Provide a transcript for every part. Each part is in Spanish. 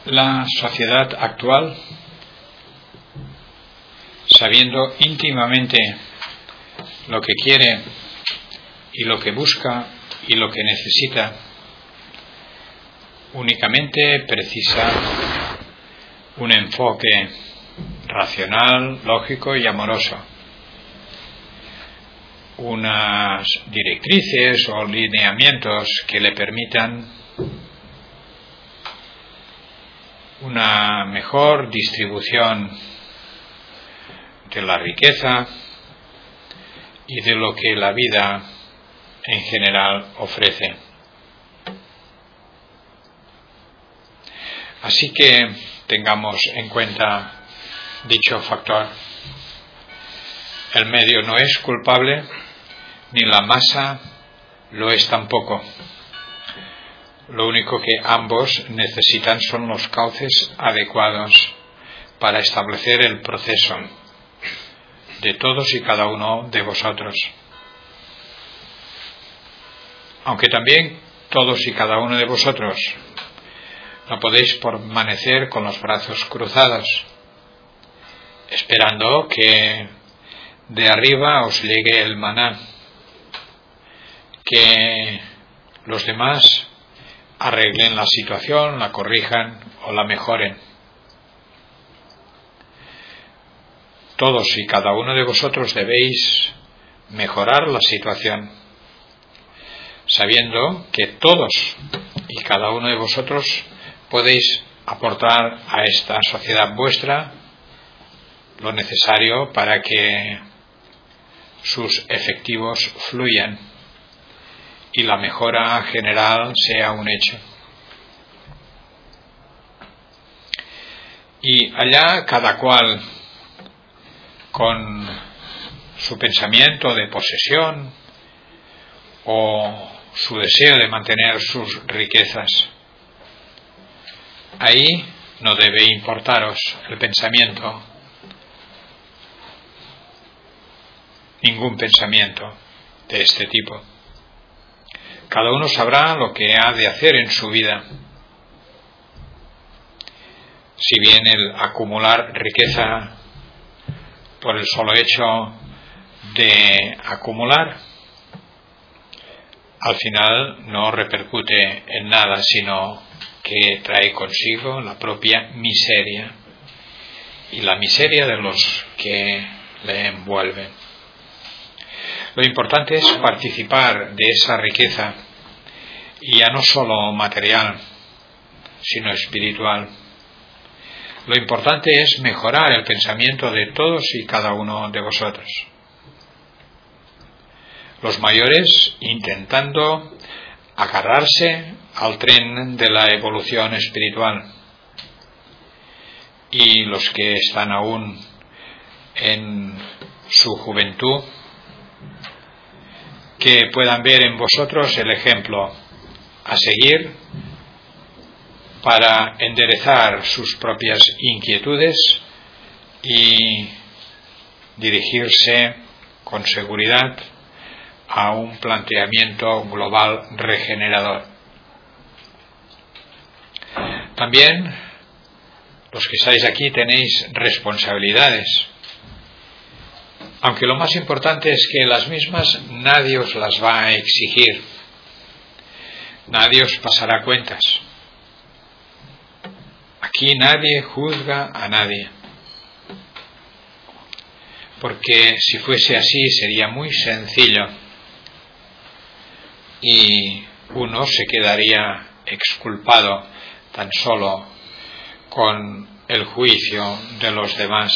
La sociedad actual, sabiendo íntimamente lo que quiere y lo que busca y lo que necesita, únicamente precisa un enfoque racional, lógico y amoroso, unas directrices o lineamientos que le permitan una mejor distribución de la riqueza y de lo que la vida en general ofrece. Así que tengamos en cuenta dicho factor. El medio no es culpable, ni la masa lo es tampoco. Lo único que ambos necesitan son los cauces adecuados para establecer el proceso de todos y cada uno de vosotros. Aunque también todos y cada uno de vosotros no podéis permanecer con los brazos cruzados, esperando que de arriba os llegue el maná, que los demás arreglen la situación, la corrijan o la mejoren. Todos y cada uno de vosotros debéis mejorar la situación, sabiendo que todos y cada uno de vosotros podéis aportar a esta sociedad vuestra lo necesario para que sus efectivos fluyan y la mejora general sea un hecho. Y allá cada cual con su pensamiento de posesión o su deseo de mantener sus riquezas. Ahí no debe importaros el pensamiento, ningún pensamiento de este tipo. Cada uno sabrá lo que ha de hacer en su vida. Si bien el acumular riqueza por el solo hecho de acumular, al final no repercute en nada, sino que trae consigo la propia miseria y la miseria de los que le envuelven. Lo importante es participar de esa riqueza, y ya no solo material, sino espiritual. Lo importante es mejorar el pensamiento de todos y cada uno de vosotros. Los mayores intentando agarrarse al tren de la evolución espiritual, y los que están aún en su juventud, que puedan ver en vosotros el ejemplo a seguir para enderezar sus propias inquietudes y dirigirse con seguridad a un planteamiento global regenerador. También los que estáis aquí tenéis responsabilidades, aunque lo más importante es que las mismas nadie os las va a exigir, nadie os pasará cuentas. Aquí nadie juzga a nadie, porque si fuese así sería muy sencillo y uno se quedaría exculpado tan solo con el juicio de los demás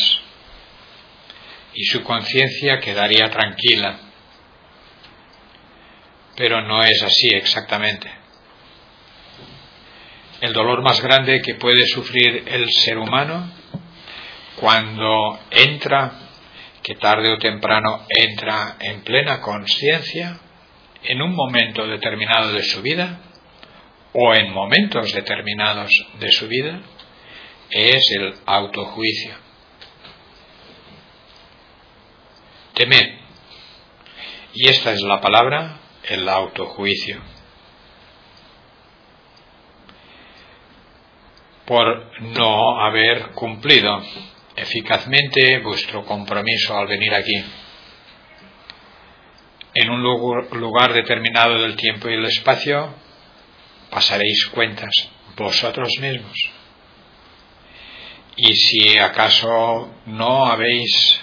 y su conciencia quedaría tranquila. Pero no es así exactamente. El dolor más grande que puede sufrir el ser humano cuando entra, que tarde o temprano entra en plena conciencia, en un momento determinado de su vida o en momentos determinados de su vida, es el autojuicio. Temed, y esta es la palabra, el autojuicio. por no haber cumplido eficazmente vuestro compromiso al venir aquí. En un lugar determinado del tiempo y el espacio pasaréis cuentas vosotros mismos. Y si acaso no habéis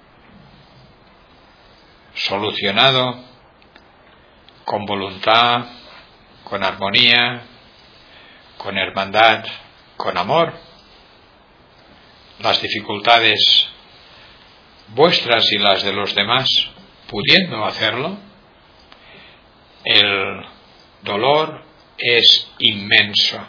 solucionado con voluntad, con armonía, con hermandad, con amor, las dificultades vuestras y las de los demás, pudiendo hacerlo, el dolor es inmenso.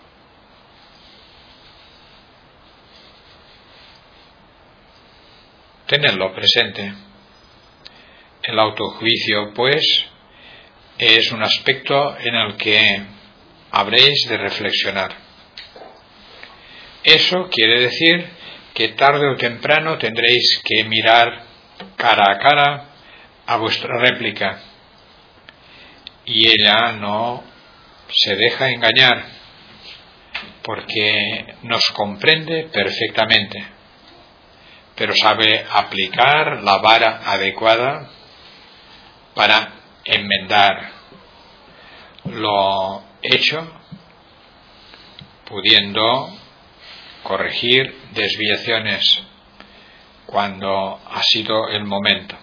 Tenedlo presente. El autojuicio, pues, es un aspecto en el que habréis de reflexionar. Eso quiere decir que tarde o temprano tendréis que mirar cara a cara a vuestra réplica, y ella no se deja engañar, porque nos comprende perfectamente, pero sabe aplicar la vara adecuada para enmendar lo hecho, pudiendo corregir desviaciones cuando ha sido el momento.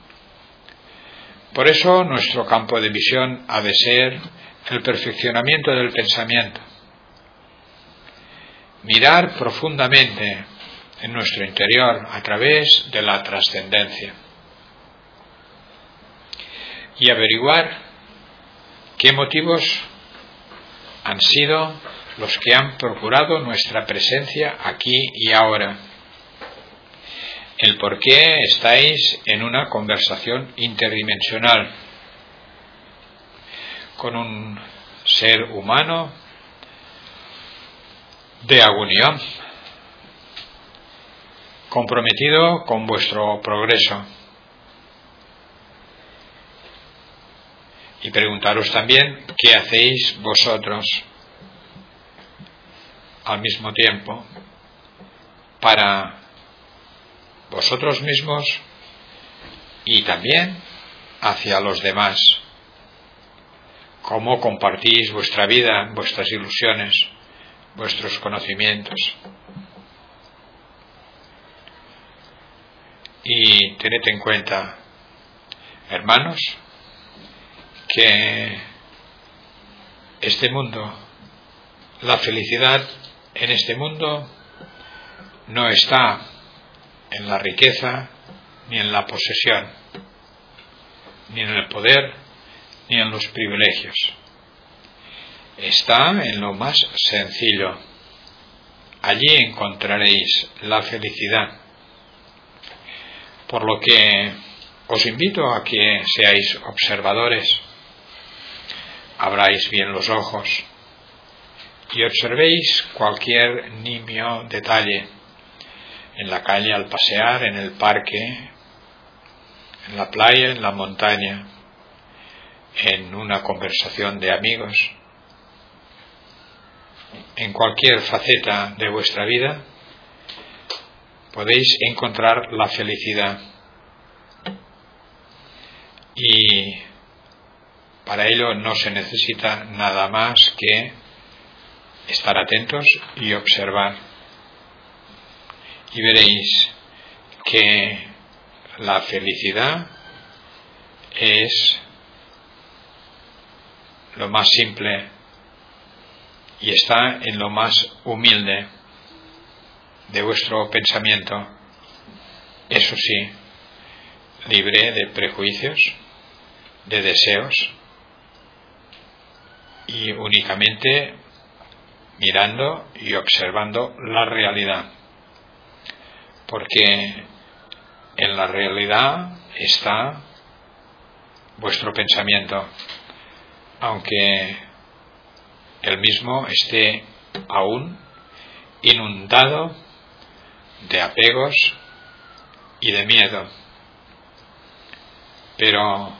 Por eso nuestro campo de visión ha de ser el perfeccionamiento del pensamiento. Mirar profundamente en nuestro interior a través de la trascendencia y averiguar qué motivos han sido los que han procurado nuestra presencia aquí y ahora, el por qué estáis en una conversación interdimensional con un ser humano de agonía, comprometido con vuestro progreso. Y preguntaros también qué hacéis vosotros al mismo tiempo para vosotros mismos y también hacia los demás. Cómo compartís vuestra vida, vuestras ilusiones, vuestros conocimientos. Y tened en cuenta, hermanos, que este mundo, la felicidad en este mundo no está en la riqueza, ni en la posesión, ni en el poder, ni en los privilegios. Está en lo más sencillo. Allí encontraréis la felicidad. Por lo que os invito a que seáis observadores, abráis bien los ojos y observéis cualquier nimio detalle en la calle, al pasear, en el parque, en la playa, en la montaña, en una conversación de amigos, en cualquier faceta de vuestra vida podéis encontrar la felicidad. Y para ello no se necesita nada más que estar atentos y observar. Y veréis que la felicidad es lo más simple y está en lo más humilde de vuestro pensamiento. Eso sí, libre de prejuicios, de deseos, y únicamente mirando y observando la realidad, porque en la realidad está vuestro pensamiento, aunque el mismo esté aún inundado de apegos y de miedo, pero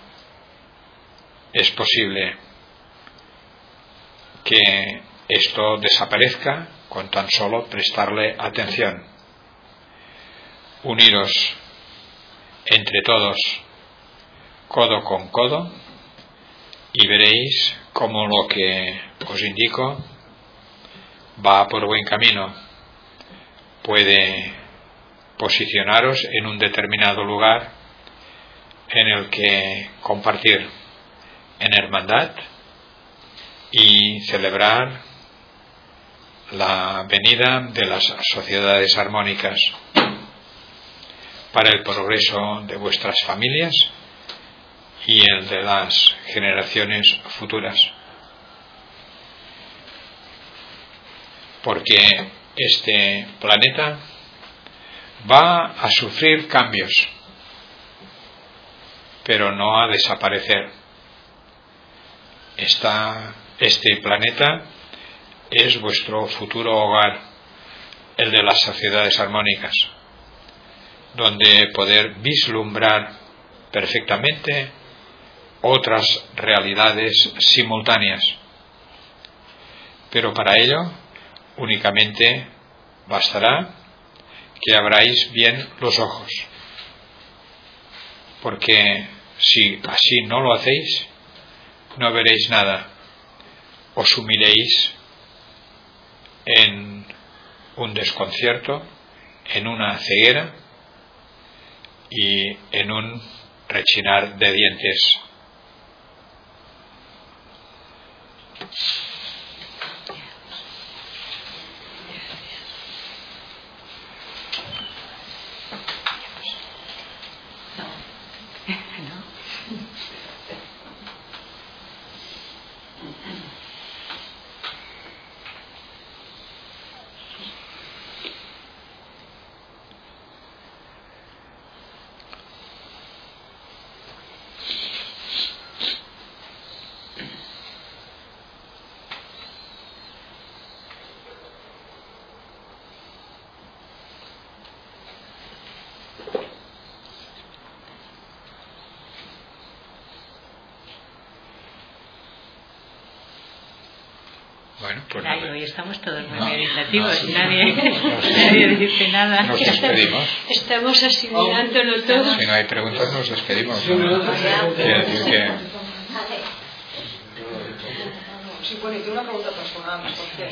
es posible que esto desaparezca con tan solo prestarle atención. Uniros entre todos, codo con codo, y veréis cómo lo que os indico va por buen camino. Puede posicionaros en un determinado lugar en el que compartir en hermandad y celebrar la venida de las sociedades armónicas para el progreso de vuestras familias y el de las generaciones futuras. Porque este planeta va a sufrir cambios, pero no a desaparecer. Este planeta es vuestro futuro hogar, el de las sociedades armónicas, donde poder vislumbrar perfectamente otras realidades simultáneas. Pero para ello únicamente bastará que abráis bien los ojos, porque si así no lo hacéis, no veréis nada, os sumiréis en un desconcierto, en una ceguera y en un rechinar de dientes. Bueno, pues hoy estamos todos muy meditativos, nadie dice nada. Nos despedimos. Estamos asimilándolo todo. Si no hay preguntas, nos despedimos. Quiere decir que... Sí, bueno, y tengo una pregunta personal, entonces.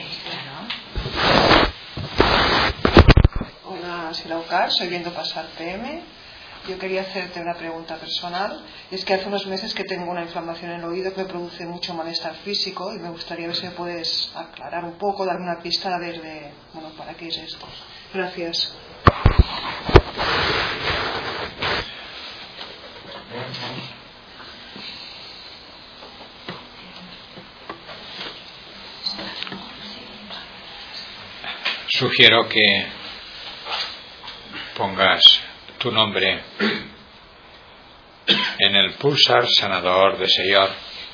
Hola, soy Laucar, soy Viendo Pasar PM. Yo quería hacerte una pregunta personal. Es que hace unos meses que tengo una inflamación en el oído que me produce mucho malestar físico y me gustaría ver si me puedes aclarar un poco, darme una pista a ver de, bueno, ¿para qué es esto? Gracias. Sugiero que pongas tu nombre en el pulsar sanador de Señor.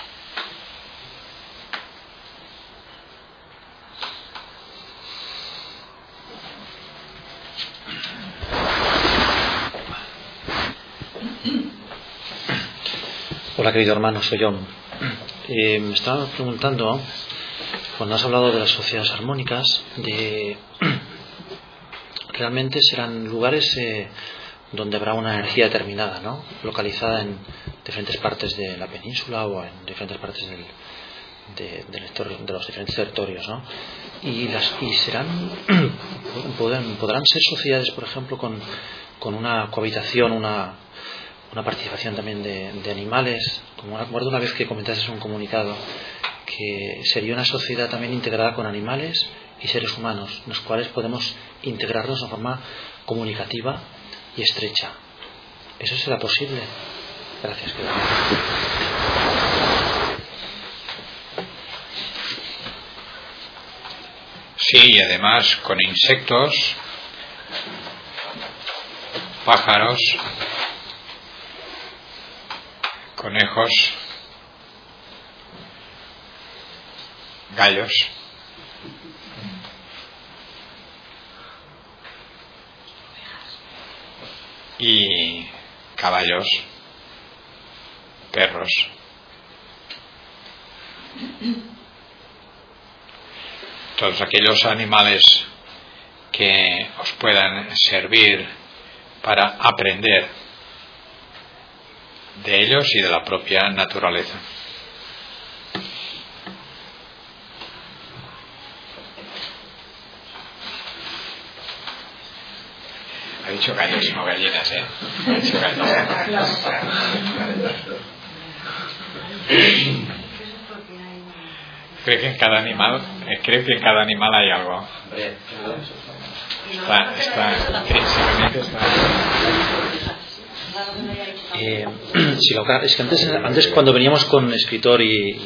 Hola, querido hermano, soy John. Me estaba preguntando, cuando has hablado de las sociedades armónicas, realmente serán lugares donde habrá una energía determinada, ¿no? Localizada en diferentes partes de la península o en diferentes partes de los diferentes territorios, ¿no? Y serán podrán ser sociedades, por ejemplo, con una cohabitación, una participación también de animales. Como recuerdo una vez que comentaste un comunicado que sería una sociedad también integrada con animales y seres humanos, en los cuales podemos integrarnos de forma comunicativa y estrecha. ¿Eso será posible? Gracias. Sí, y además con insectos, pájaros, conejos, gallos. Y caballos, perros. todos aquellos animales que os puedan servir para aprender de ellos y de la propia naturaleza. Ha dicho gallos, no gallinas, ¿eh? Ha dicho gallos. Creo que en cada animal hay algo. Intrínsecamente está. Sí, es que antes cuando veníamos con escritor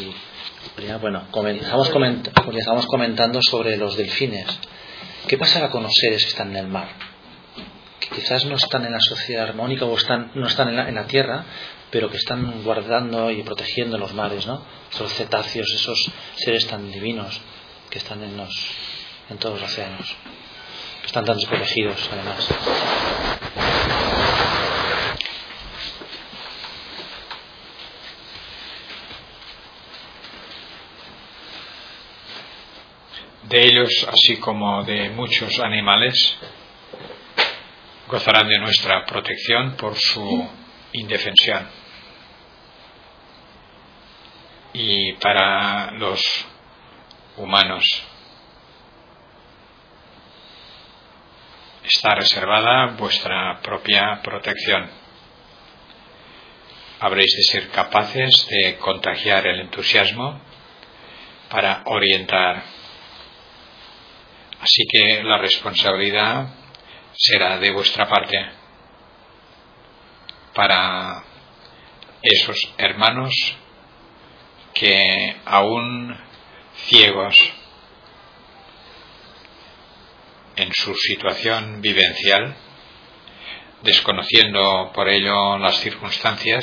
estábamos comentando sobre los delfines. ¿Qué pasará con los seres que están en el mar? Que quizás no están en la sociedad armónica o no están en la tierra, pero que están guardando y protegiendo los mares, ¿no? Esos cetáceos, esos seres tan divinos que están en todos los océanos, que están tan desprotegidos además. De ellos, así como de muchos animales, gozarán de nuestra protección por su indefensión. Y para los humanos está reservada vuestra propia protección. Habréis de ser capaces de contagiar el entusiasmo para orientar. Así que la responsabilidad será de vuestra parte para esos hermanos que aún ciegos en su situación vivencial, desconociendo por ello las circunstancias,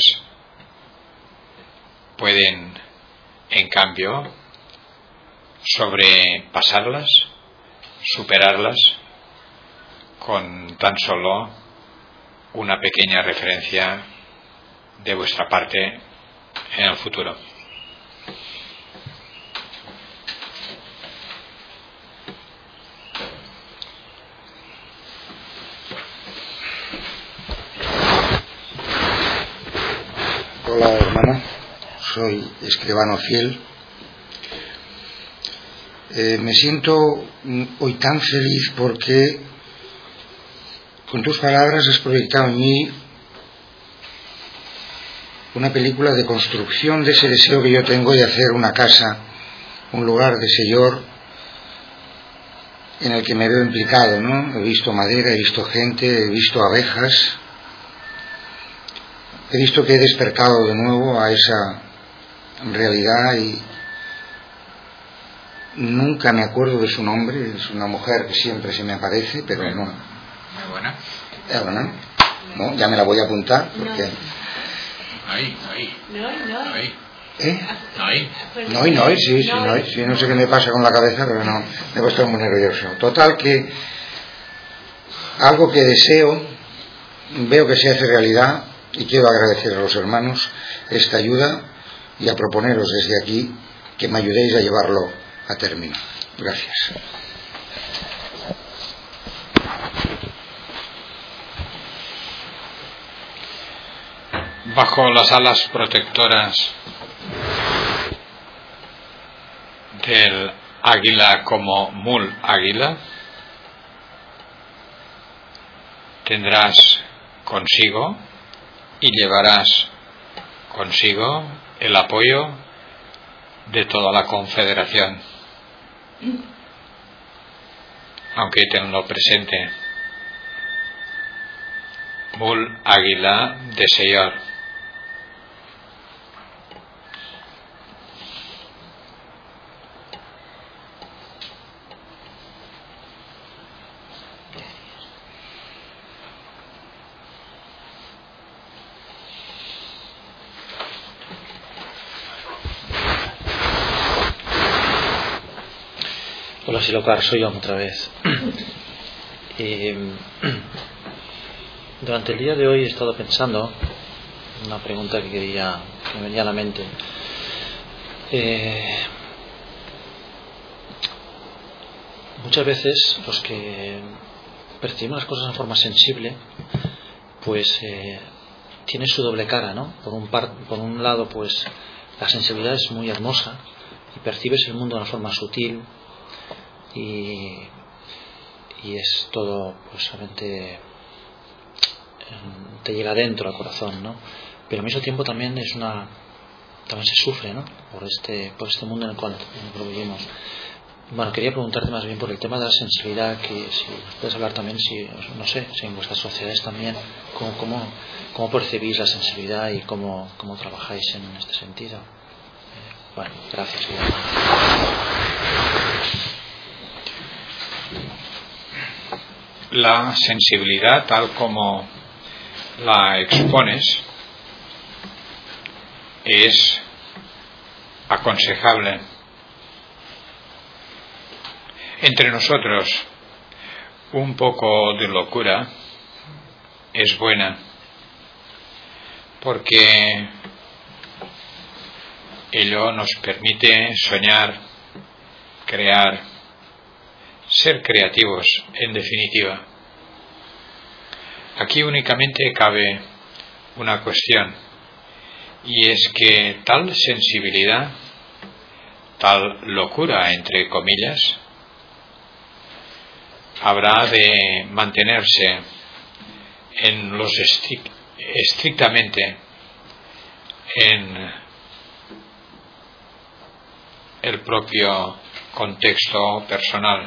pueden en cambio sobrepasarlas, superarlas con tan solo una pequeña referencia de vuestra parte en el futuro. Hola hermana, soy escribano fiel. Me siento hoy tan feliz porque con tus palabras has proyectado en mí una película de construcción de ese deseo que yo tengo de hacer una casa, un lugar de Señor en el que me veo implicado, ¿no? He visto madera, he visto gente, he visto abejas, he visto que he despertado de nuevo a esa realidad y nunca me acuerdo de su nombre. Es una mujer que siempre se me aparece, pero bueno, no. Muy buena. Es buena. No, ya me la voy a apuntar porque. Ahí. ¿Eh? No. Sí, no sé qué me pasa con la cabeza, pero no, debo estar muy nervioso. Total que algo que deseo, veo que se hace realidad y quiero agradecer a los hermanos esta ayuda y a proponeros desde aquí que me ayudéis a llevarlo a término. Gracias. Bajo las alas protectoras del águila como mul águila, tendrás consigo y llevarás consigo el apoyo de toda la confederación, aunque tenlo presente. Mul águila de Señor. Hola Silocar, soy yo otra vez. Durante el día de hoy he estado pensando una pregunta que me venía a la mente. muchas veces los que percibimos las cosas de forma sensible, pues tiene su doble cara, ¿no? Por un lado, pues la sensibilidad es muy hermosa y percibes el mundo de una forma sutil y es todo, pues realmente te llega dentro al corazón, ¿no? Pero al mismo tiempo también también se sufre, ¿no? Por este mundo en el cual vivimos. Bueno, quería preguntarte más bien por el tema de la sensibilidad, que si nos puedes hablar también, no sé, si en vuestras sociedades también, cómo percibís la sensibilidad y cómo trabajáis en este sentido. Bueno, gracias. La sensibilidad, tal como la expones, es aconsejable. Entre nosotros, un poco de locura es buena, porque ello nos permite soñar, crear, ser creativos, en definitiva. Aquí únicamente cabe una cuestión, y es que tal sensibilidad, tal locura, entre comillas, habrá de mantenerse en estrictamente en el propio contexto personal.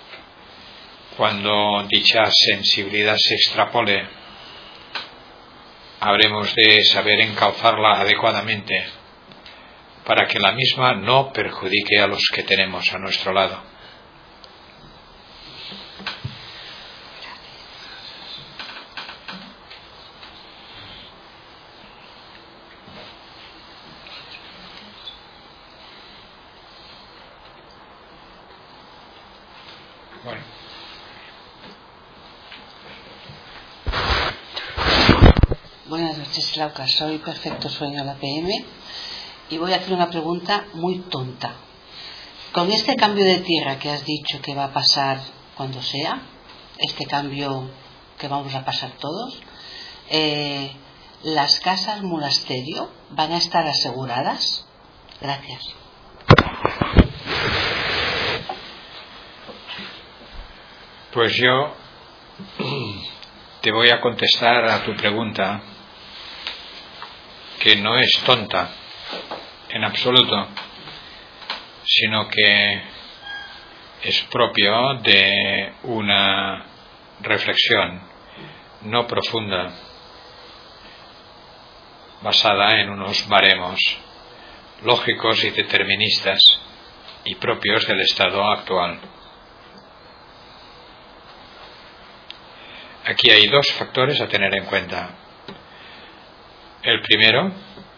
Cuando dicha sensibilidad se extrapole, habremos de saber encauzarla adecuadamente para que la misma no perjudique a los que tenemos a nuestro lado. Bueno. Buenas noches, Lauca. Soy Perfecto Sueño, la PM, y voy a hacer una pregunta muy tonta. Con este cambio de tierra que has dicho que va a pasar cuando sea, este cambio que vamos a pasar todos, ¿las casas monasterio van a estar aseguradas? Gracias. Pues yo te voy a contestar a tu pregunta, que no es tonta en absoluto, sino que es propio de una reflexión no profunda, basada en unos baremos lógicos y deterministas y propios del estado actual. Aquí hay dos factores a tener en cuenta. El primero,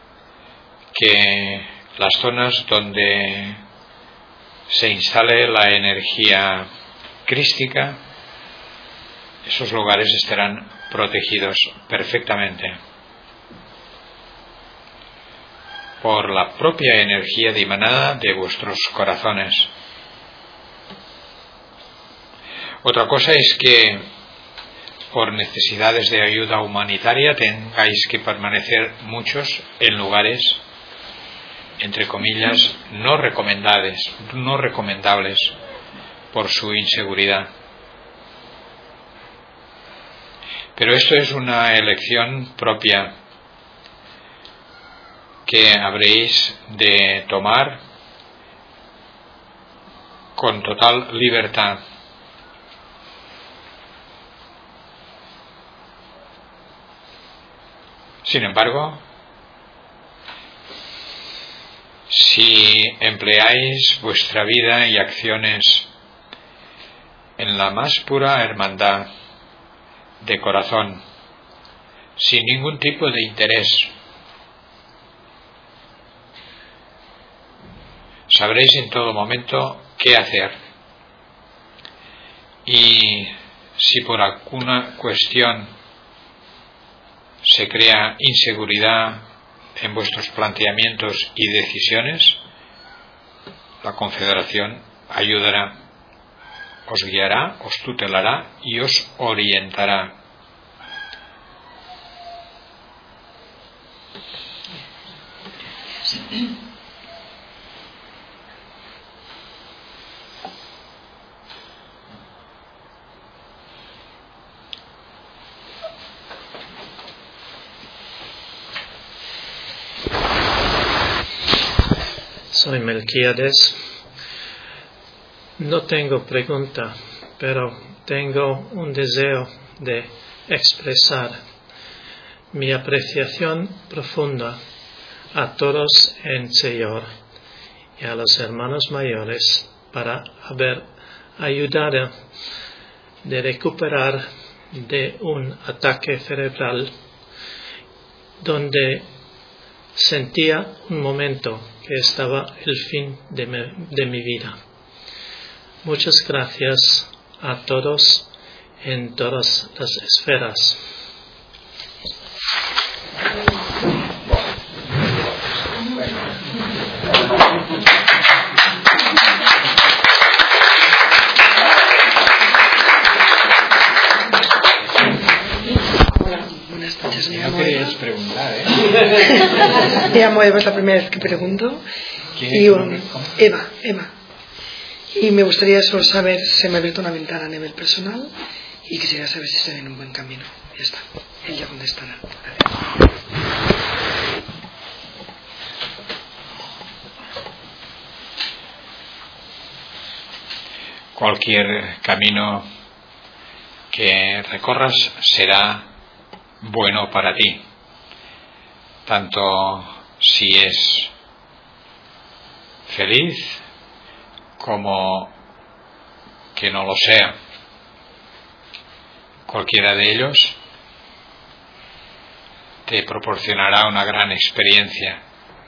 que las zonas donde se instale la energía crística, esos lugares estarán protegidos perfectamente por la propia energía dimanada de vuestros corazones. Otra cosa es que por necesidades de ayuda humanitaria tengáis que permanecer muchos en lugares, entre comillas, no recomendables por su inseguridad. Pero esto es una elección propia que habréis de tomar con total libertad. Sin embargo, si empleáis vuestra vida y acciones en la más pura hermandad de corazón, sin ningún tipo de interés, sabréis en todo momento qué hacer. Y si por alguna cuestión se crea inseguridad en vuestros planteamientos y decisiones, la Confederación os guiará, os tutelará y os orientará. Soy Melquiades. No tengo pregunta, pero tengo un deseo de expresar mi apreciación profunda a todos en Señor y a los hermanos mayores para haber ayudado de recuperar de un ataque cerebral donde sentía un momento que estaba el fin de mi vida. Muchas gracias a todos en todas las esferas. No querías preguntar, ¿eh? Me llamo Eva, es la primera vez que pregunto. Y, Eva. Y me gustaría solo saber, se me ha abierto una ventana a nivel personal y quisiera saber si estoy en un buen camino. Ya está, él ya contestará. Gracias. Cualquier camino que recorras será bueno para ti, tanto si es feliz como que no lo sea. Cualquiera de ellos te proporcionará una gran experiencia.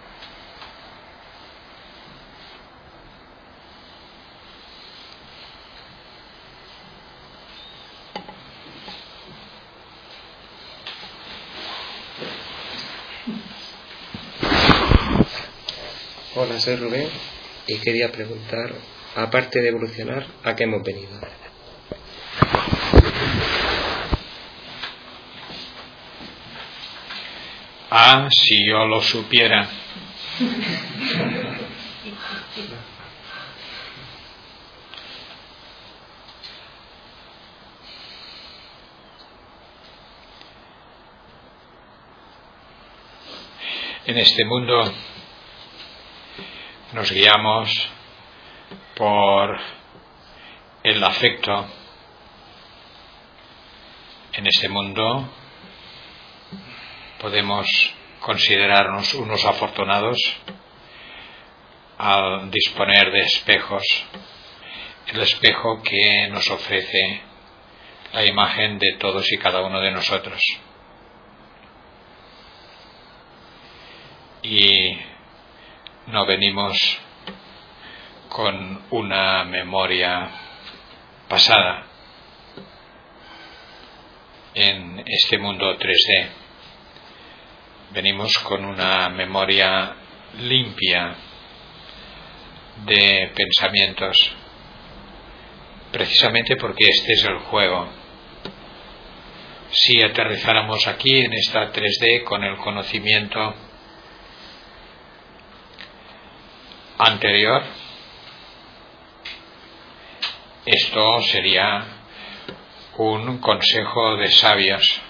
Hola, soy Rubén y quería preguntar, aparte de evolucionar, ¿a qué hemos venido? Ah, si yo lo supiera. En este mundo nos guiamos por el afecto. En este mundo podemos considerarnos unos afortunados al disponer de espejos. El espejo que nos ofrece la imagen de todos y cada uno de nosotros. Y no venimos con una memoria pasada en este mundo 3D. Venimos con una memoria limpia de pensamientos, precisamente porque este es el juego. Si aterrizáramos aquí en esta 3D con el conocimiento anterior, esto sería un consejo de sabios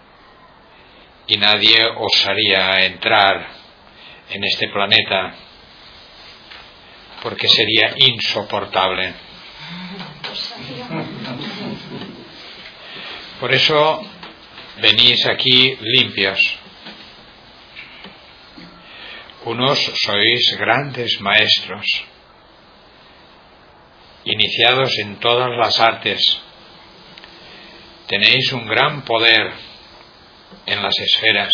y nadie osaría entrar en este planeta porque sería insoportable. Por eso venís aquí limpios. Unos sois grandes maestros, iniciados en todas las artes. Tenéis un gran poder en las esferas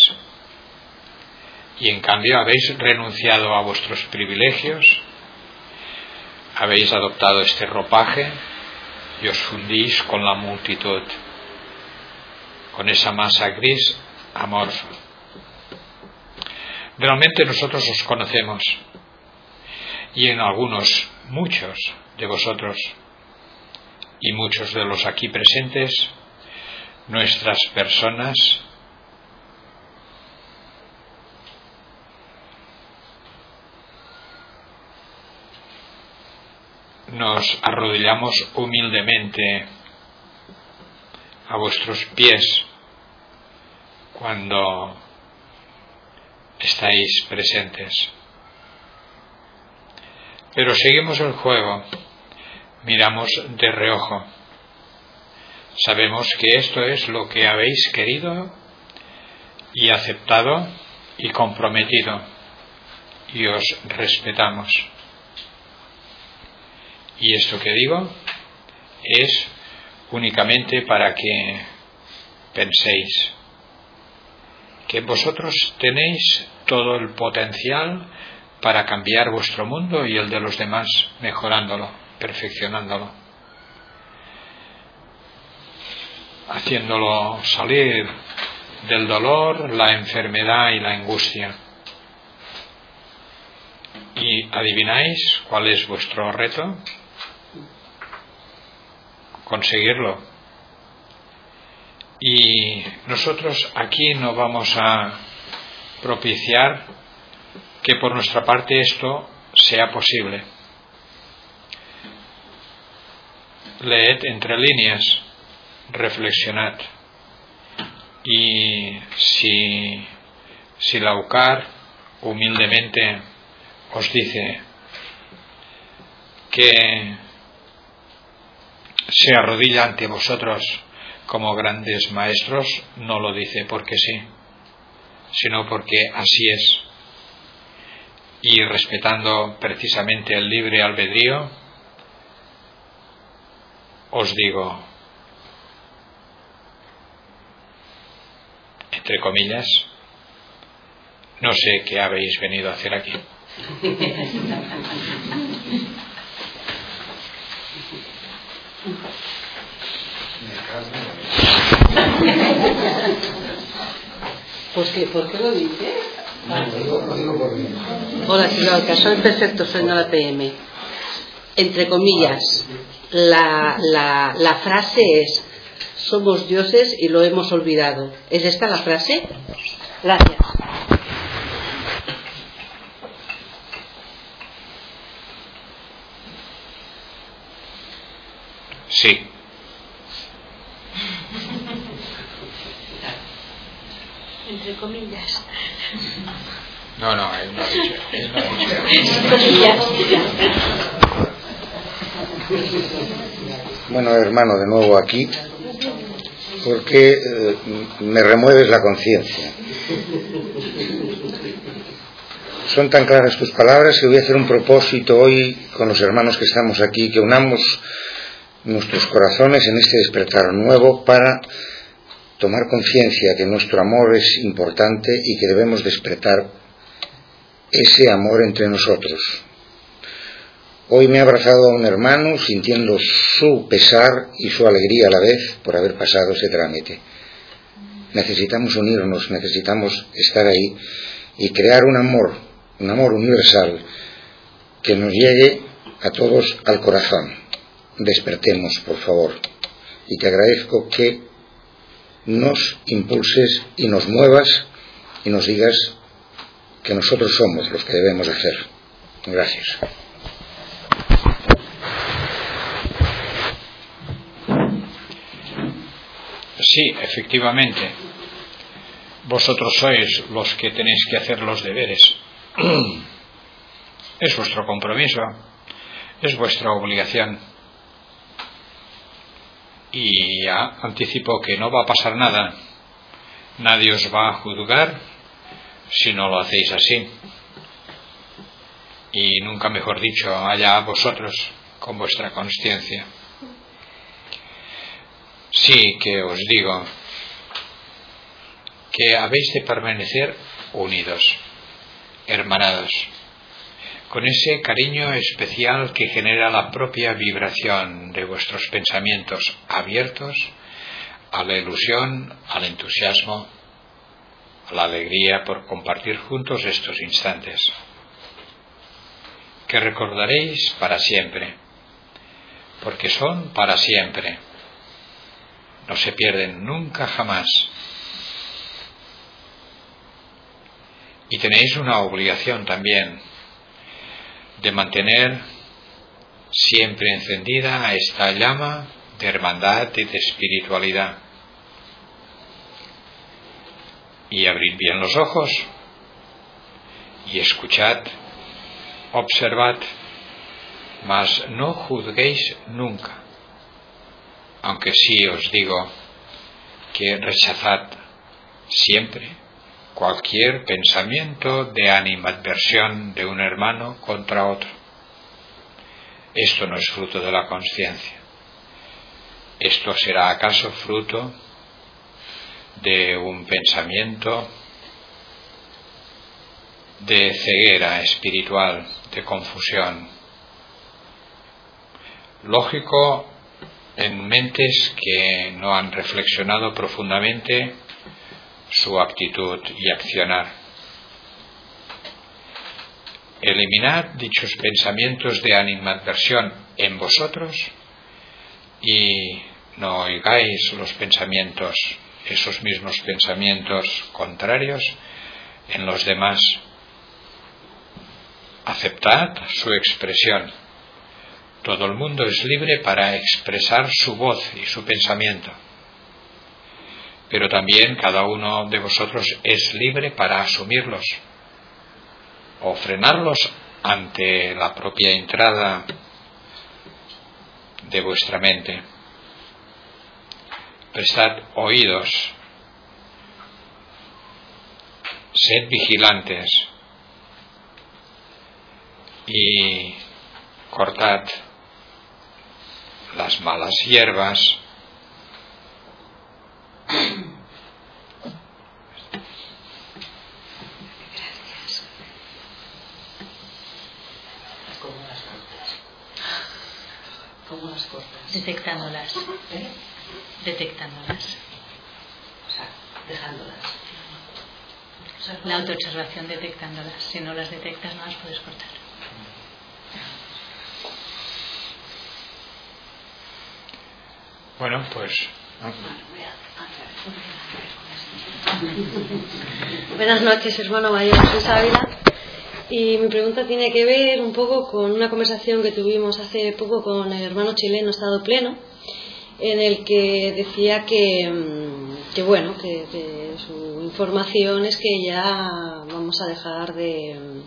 y en cambio habéis renunciado a vuestros privilegios, habéis adoptado este ropaje y os fundís con la multitud, con esa masa gris amorfa. Realmente nosotros os conocemos y en algunos, muchos de vosotros, y muchos de los aquí presentes, nuestras personas, nos arrodillamos humildemente a vuestros pies cuando estáis presentes. Pero seguimos el juego, miramos de reojo. Sabemos que esto es lo que habéis querido y aceptado y comprometido, y os respetamos. Y esto que digo es únicamente para que penséis que vosotros tenéis todo el potencial para cambiar vuestro mundo y el de los demás, mejorándolo, perfeccionándolo, haciéndolo salir del dolor, la enfermedad y la angustia. ¿Y adivináis cuál es vuestro reto? Conseguirlo. Y nosotros aquí no vamos a propiciar que por nuestra parte esto sea posible. Leed entre líneas, reflexionad, y si Laucar humildemente os dice que se arrodilla ante vosotros como grandes maestros, no lo dice porque sí, sino porque así es. Y respetando precisamente el libre albedrío, os digo, entre comillas, no sé qué habéis venido a hacer aquí. ¿Por qué lo dice? Hola, Silauca, soy Perfecto Sueño a la PM. Entre comillas, la frase es: somos dioses y lo hemos olvidado. ¿Es esta la frase? Gracias. Sí. Entre comillas. No, él no ha dicho. Entre comillas. Bueno, hermano, de nuevo aquí, porque me remueves la conciencia. Son tan claras tus palabras que voy a hacer un propósito hoy con los hermanos que estamos aquí, que unamos nuestros corazones en este despertar nuevo para tomar conciencia que nuestro amor es importante y que debemos despertar ese amor entre nosotros. Hoy me he abrazado a un hermano sintiendo su pesar y su alegría a la vez por haber pasado ese trámite. Necesitamos unirnos, necesitamos estar ahí y crear un amor universal que nos llegue a todos al corazón. Despertemos, por favor, y te agradezco que nos impulses y nos muevas y nos digas que nosotros somos los que debemos hacer. Gracias. Sí, efectivamente, vosotros sois los que tenéis que hacer los deberes. Es vuestro compromiso, es vuestra obligación. Y ya anticipo que no va a pasar nada. Nadie os va a juzgar si no lo hacéis así. Y nunca mejor dicho, allá vosotros con vuestra consciencia. Sí que os digo que habéis de permanecer unidos, hermanados, con ese cariño especial que genera la propia vibración de vuestros pensamientos abiertos a la ilusión, al entusiasmo, a la alegría por compartir juntos estos instantes, que recordaréis para siempre, porque son para siempre, no se pierden nunca jamás. Y tenéis una obligación también de mantener siempre encendida esta llama de hermandad y de espiritualidad. Y abrid bien los ojos y escuchad, observad, mas no juzguéis nunca, aunque sí os digo que rechazad siempre cualquier pensamiento de animadversión de un hermano contra otro. Esto no es fruto de la consciencia. Esto será acaso fruto de un pensamiento de ceguera espiritual, de confusión. Lógico en mentes que no han reflexionado profundamente su actitud y accionar. Eliminad dichos pensamientos de animadversión en vosotros y no oigáis los pensamientos, esos mismos pensamientos contrarios en los demás. Aceptad su expresión. Todo el mundo es libre para expresar su voz y su pensamiento. Pero también cada uno de vosotros es libre para asumirlos o frenarlos ante la propia entrada de vuestra mente. Prestad oídos, sed vigilantes y cortad las malas hierbas. ¿Cómo las cortas? Detectándolas. Detectándolas. O sea, dejándolas. La autoobservación detectándolas. Si no las detectas, no las puedes cortar. Bueno, pues... Buenas noches, hermano mayor, soy Ávila. Y mi pregunta tiene que ver un poco con una conversación que tuvimos hace poco con el hermano chileno Estado Pleno, en el que decía que su información es que ya vamos a dejar de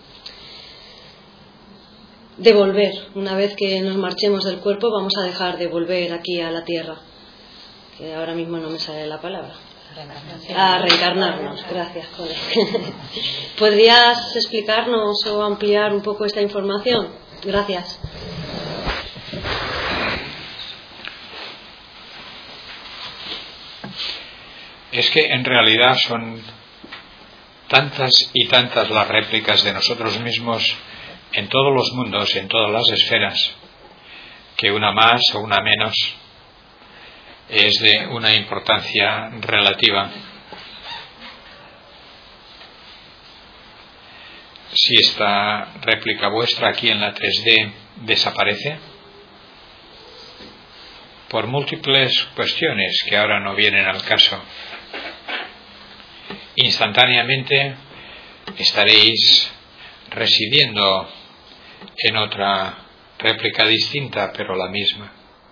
volver. Una vez que nos marchemos del cuerpo vamos a dejar de volver aquí a la tierra, que ahora mismo no me sale la palabra. A reencarnarnos, gracias, joder. ¿Podrías explicarnos o ampliar un poco esta información? Gracias. Es que en realidad son tantas y tantas las réplicas de nosotros mismos en todos los mundos, en todas las esferas, que una más o una menos es de una importancia relativa. Si esta réplica vuestra aquí en la 3D desaparece por múltiples cuestiones que ahora no vienen al caso, instantáneamente estaréis residiendo en otra réplica distinta pero la misma.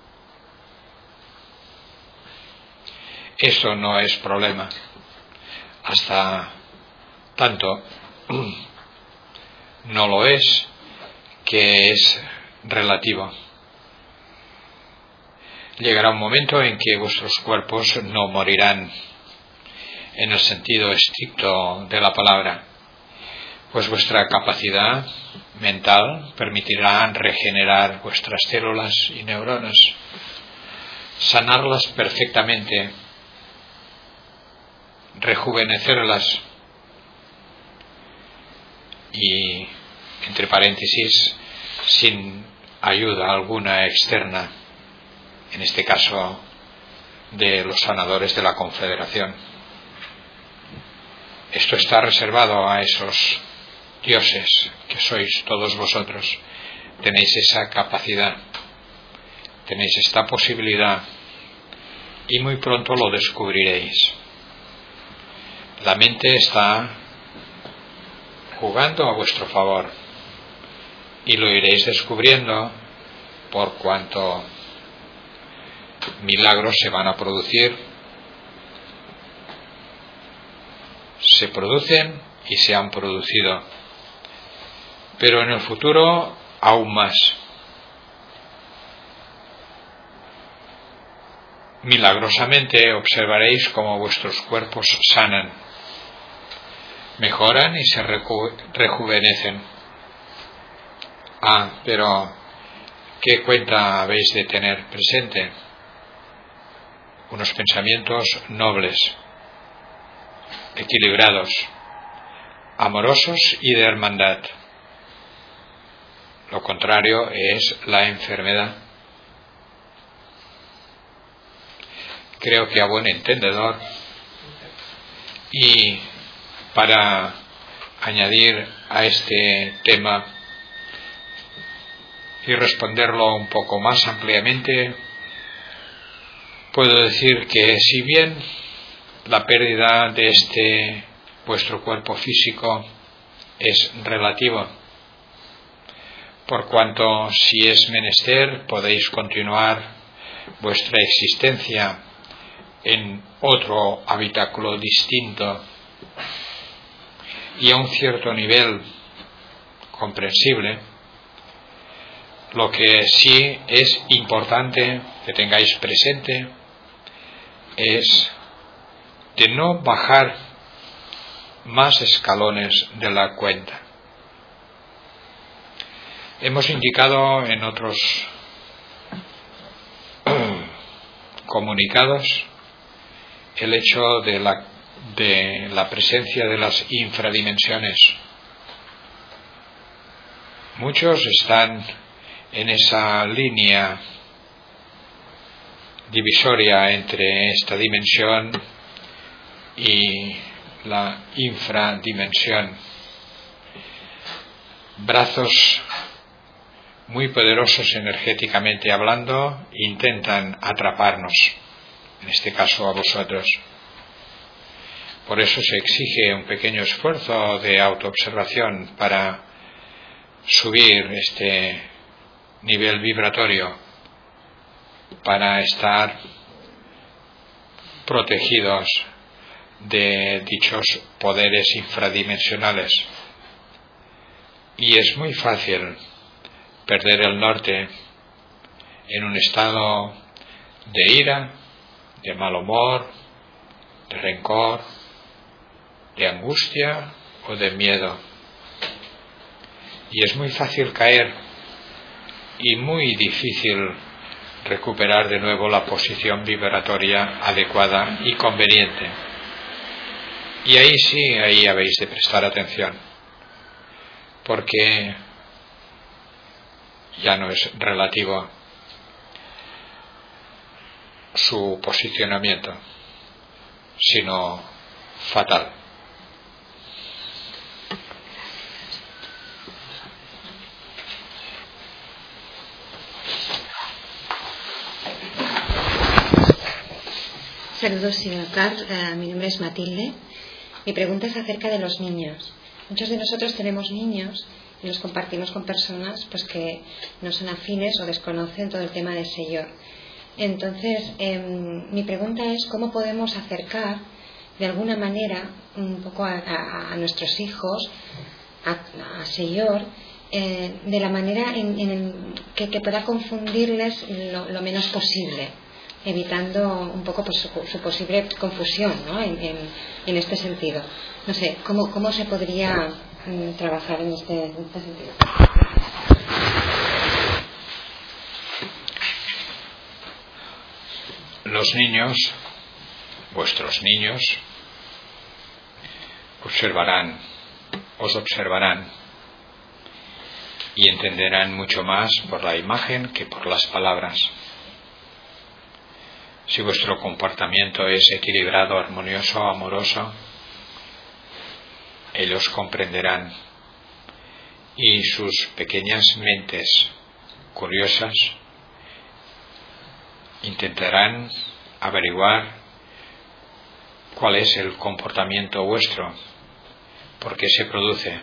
Eso no es problema, hasta tanto no lo es que es relativo. Llegará un momento en que vuestros cuerpos no morirán en el sentido estricto de la palabra, pues vuestra capacidad mental permitirá regenerar vuestras células y neuronas, sanarlas perfectamente, rejuvenecerlas y, entre paréntesis, sin ayuda alguna externa, en este caso de los sanadores de la Confederación. Esto está reservado a esos dioses que sois todos vosotros. Tenéis esa capacidad, Tenéis esta posibilidad y muy pronto lo descubriréis. La mente está jugando a vuestro favor y lo iréis descubriendo por cuanto milagros se van a producir, se producen y se han producido, pero en el futuro aún más. Milagrosamente observaréis cómo vuestros cuerpos sanan, mejoran y se rejuvenecen. Pero ¿qué cuenta habéis de tener presente? Unos pensamientos nobles, equilibrados, amorosos y de hermandad. Lo contrario es la enfermedad. Creo que a buen entendedor, y para añadir a este tema y responderlo un poco más ampliamente, puedo decir que si bien la pérdida de este vuestro cuerpo físico es relativo, por cuanto si es menester podéis continuar vuestra existencia en otro habitáculo distinto y a un cierto nivel comprensible, lo que sí es importante que tengáis presente es de no bajar más escalones de la cuenta. Hemos indicado en otros comunicados el hecho de la presencia de las infradimensiones. Muchos están en esa línea divisoria entre esta dimensión y la infradimensión. Brazos muy poderosos energéticamente hablando intentan atraparnos, en este caso a vosotros. Por eso se exige un pequeño esfuerzo de autoobservación para subir este nivel vibratorio, para estar protegidos de dichos poderes infradimensionales. Y es muy fácil perder el norte en un estado de ira, de mal humor, de rencor, de angustia o de miedo. Y es muy fácil caer y muy difícil recuperar de nuevo la posición vibratoria adecuada y conveniente. Y ahí sí, ahí habéis de prestar atención, porque ya no es relativo su posicionamiento, sino fatal. Saludos, señor Carl. Mi nombre es Matilde. Mi pregunta es acerca de los niños. Muchos de nosotros tenemos niños y los compartimos con personas pues que no son afines o desconocen todo el tema del Señor. Entonces, mi pregunta es cómo podemos acercar de alguna manera un poco a nuestros hijos a Señor, de la manera que pueda confundirles lo menos posible, evitando un poco pues, su posible confusión, ¿no? en este sentido. No sé, ¿cómo se podría trabajar en este sentido? Los niños, vuestros niños, os observarán y entenderán mucho más por la imagen que por las palabras. Si vuestro comportamiento es equilibrado, armonioso, amoroso, ellos comprenderán, y sus pequeñas mentes curiosas intentarán averiguar cuál es el comportamiento vuestro, por qué se produce,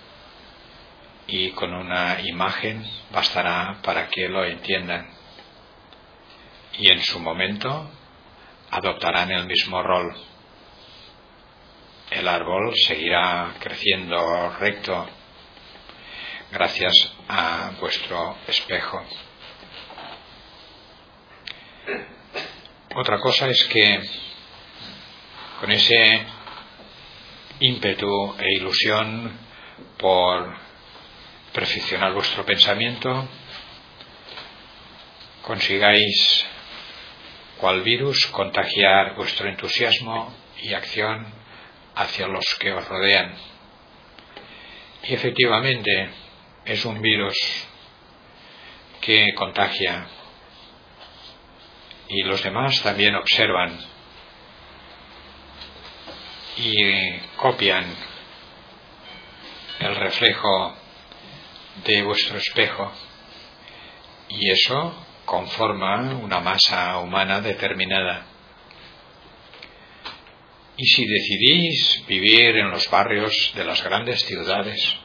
y con una imagen bastará para que lo entiendan, y en su momento adoptarán el mismo rol. El árbol seguirá creciendo recto gracias a vuestro espejo. Otra cosa es que con ese ímpetu e ilusión por perfeccionar vuestro pensamiento, consigáis, cual virus, contagiar vuestro entusiasmo y acción hacia los que os rodean. Y efectivamente es un virus que contagia, y los demás también observan y copian el reflejo de vuestro espejo, y eso conforma una masa humana determinada. Y si decidís vivir en los barrios de las grandes ciudades,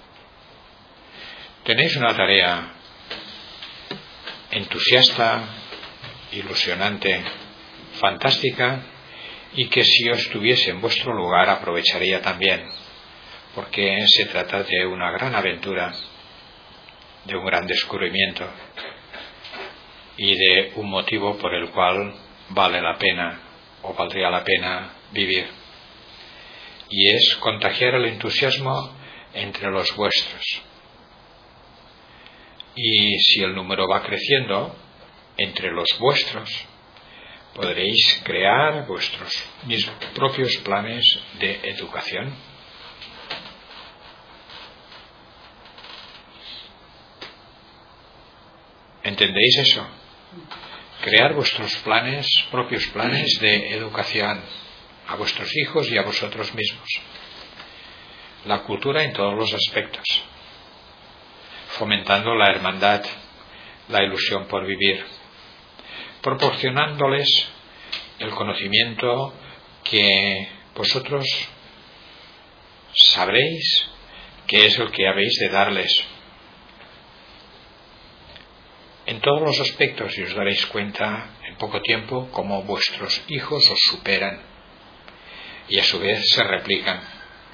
tenéis una tarea entusiasta, ilusionante, fantástica, y que si yo estuviese en vuestro lugar aprovecharía también, porque se trata de una gran aventura, de un gran descubrimiento y de un motivo por el cual vale la pena o valdría la pena vivir, y es contagiar el entusiasmo entre los vuestros. Y si el número va creciendo entre los vuestros, podréis crear vuestros propios planes de educación. ¿Entendéis eso? Crear vuestros propios planes de educación a vuestros hijos y a vosotros mismos. La cultura en todos los aspectos, fomentando la hermandad, la ilusión por vivir, proporcionándoles el conocimiento que vosotros sabréis que es el que habéis de darles en todos los aspectos, y os daréis cuenta en poco tiempo cómo vuestros hijos os superan y a su vez se replican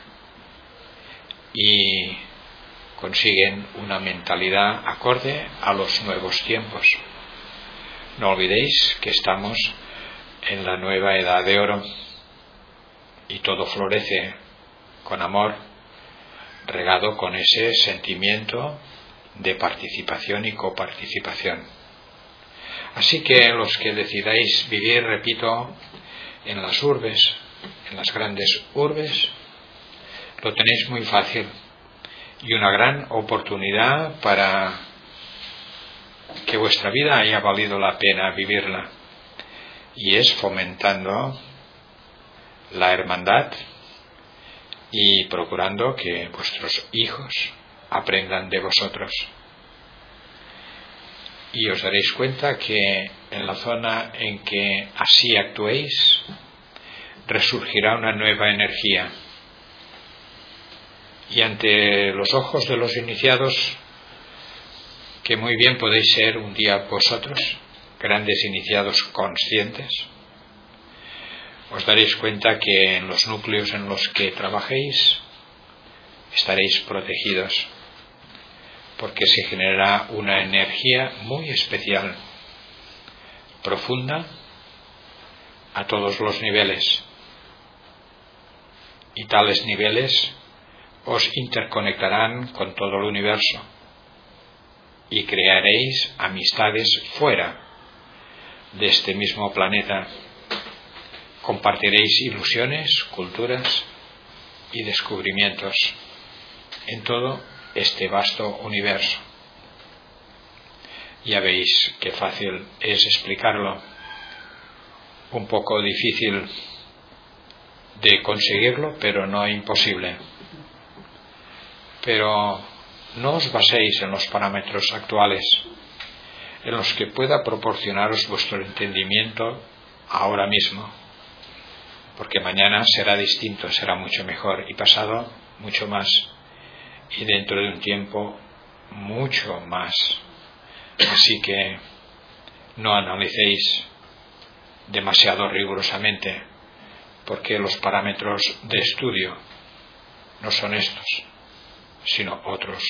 y consiguen una mentalidad acorde a los nuevos tiempos. No olvidéis que estamos en la nueva edad de oro y todo florece con amor, regado con ese sentimiento de participación y coparticipación. Así que los que decidáis vivir, repito, en las urbes, en las grandes urbes, lo tenéis muy fácil y una gran oportunidad para que vuestra vida haya valido la pena vivirla, y es fomentando la hermandad y procurando que vuestros hijos aprendan de vosotros. Y os daréis cuenta que en la zona en que así actuéis resurgirá una nueva energía, y ante los ojos de los iniciados, que muy bien podéis ser un día vosotros, grandes iniciados conscientes, os daréis cuenta que en los núcleos en los que trabajéis estaréis protegidos, porque se generará una energía muy especial, profunda, a todos los niveles, y tales niveles os interconectarán con todo el universo y crearéis amistades fuera de este mismo planeta. Compartiréis ilusiones, culturas y descubrimientos en todo este vasto universo. Ya veis qué fácil es explicarlo, un poco difícil de conseguirlo, pero no imposible. Pero no os baséis en los parámetros actuales, en los que pueda proporcionaros vuestro entendimiento ahora mismo, porque mañana será distinto, será mucho mejor, y pasado mucho más, y dentro de un tiempo mucho más. Así que no analicéis demasiado rigurosamente, porque los parámetros de estudio no son estos, sino otros.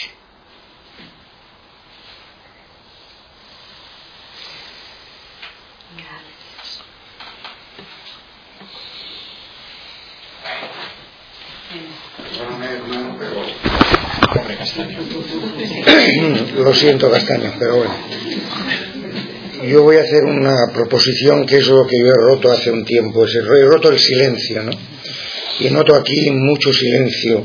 Lo siento, Castaño, pero bueno. Yo voy a hacer una proposición que es lo que yo he roto hace un tiempo. He roto el silencio, ¿no? Y noto aquí mucho silencio.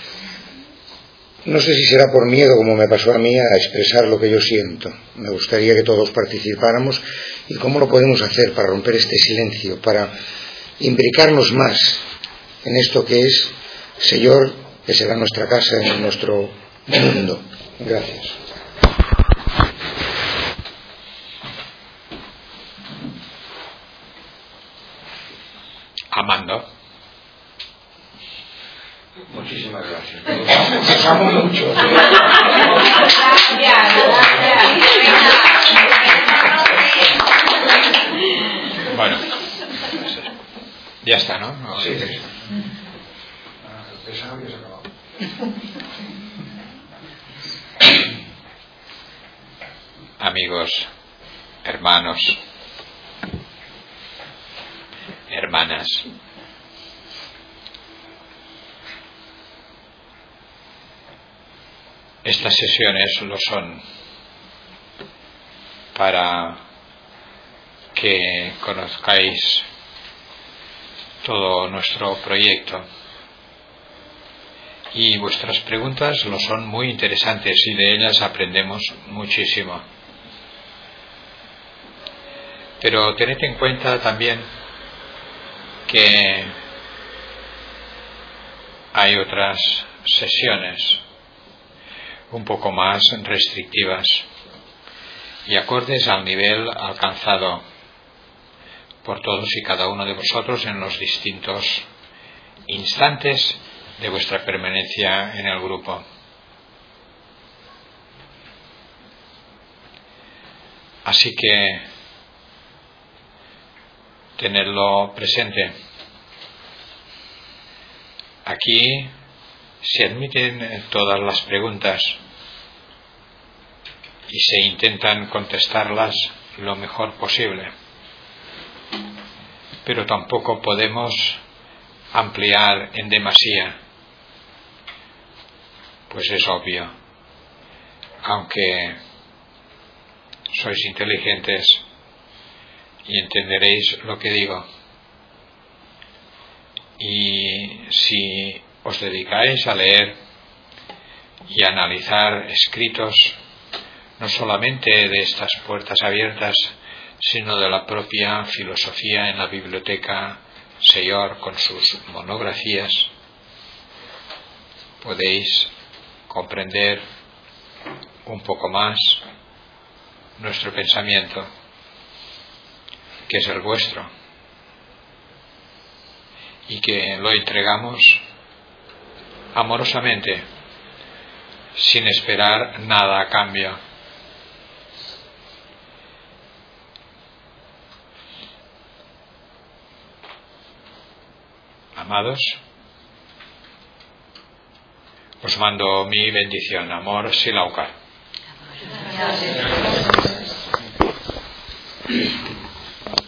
No sé si será por miedo, como me pasó a mí, a expresar lo que yo siento. Me gustaría que todos participáramos. ¿Y cómo lo podemos hacer para romper este silencio? Para imbricarnos más en esto que es Señor, que será nuestra casa, en nuestro mundo. Gracias. Amando. Muchísimas gracias. Os amo mucho. Bueno, ya está, ¿no? Sí, sí. Pesado y se acabó. Amigos, hermanos, hermanas, estas sesiones lo son para que conozcáis todo nuestro proyecto, y vuestras preguntas lo son muy interesantes y de ellas aprendemos muchísimo. Pero tened en cuenta también que hay otras sesiones un poco más restrictivas y acordes al nivel alcanzado por todos y cada uno de vosotros en los distintos instantes de vuestra permanencia en el grupo. Así que tenedlo presente. Aquí se admiten todas las preguntas y se intentan contestarlas lo mejor posible, pero tampoco podemos ampliar en demasía, pues es obvio, aunque sois inteligentes y entenderéis lo que digo. Y si os dedicáis a leer y a analizar escritos, no solamente de estas puertas abiertas, sino de la propia filosofía en la biblioteca Señor con sus monografías, podéis comprender un poco más nuestro pensamiento, que es el vuestro, y que lo entregamos amorosamente, sin esperar nada a cambio. Amados, os mando mi bendición. Amor Silaucar.